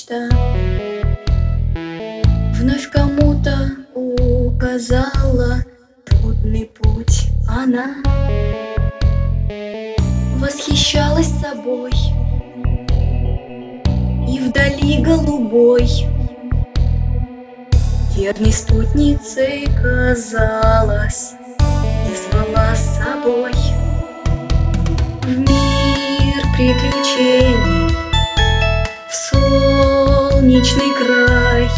мечта вновь кому-то указала трудный путь. Она восхищалась собой, и вдали голубой верной спутницей казалась и звала с собой в мир приключений, в солнечный край,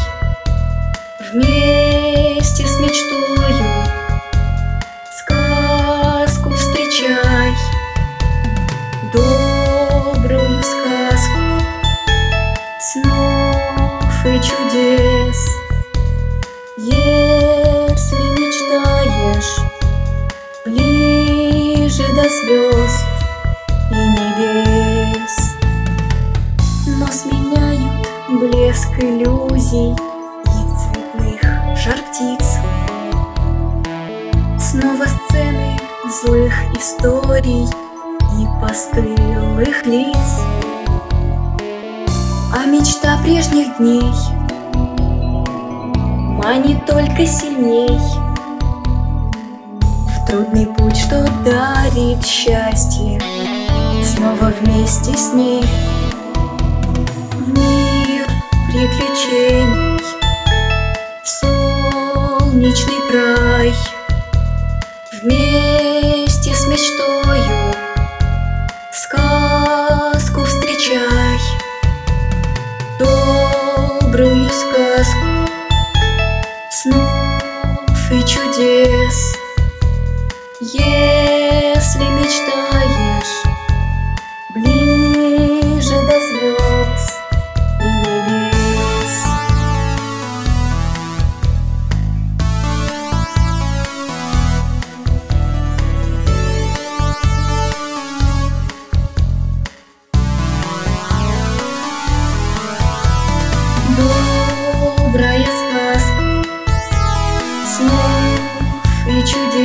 вместе с мечтою сказку встречай, добрую сказку снов и чудес. Если мечтаешь ближе до звезд и небес, но сменяют блеск иллюзий и цветных жар птиц снова сцены злых историй и постылых лиц. А мечта прежних дней манит только сильней в трудный путь, что дарит счастье, снова вместе с ней в мир приключений, в солнечный край, вместе с мечтою сказку встречай, добрую сказку снов и чудес. Если мечтаешь ближе до звезд и небес. Добрая сказка снов и чудес.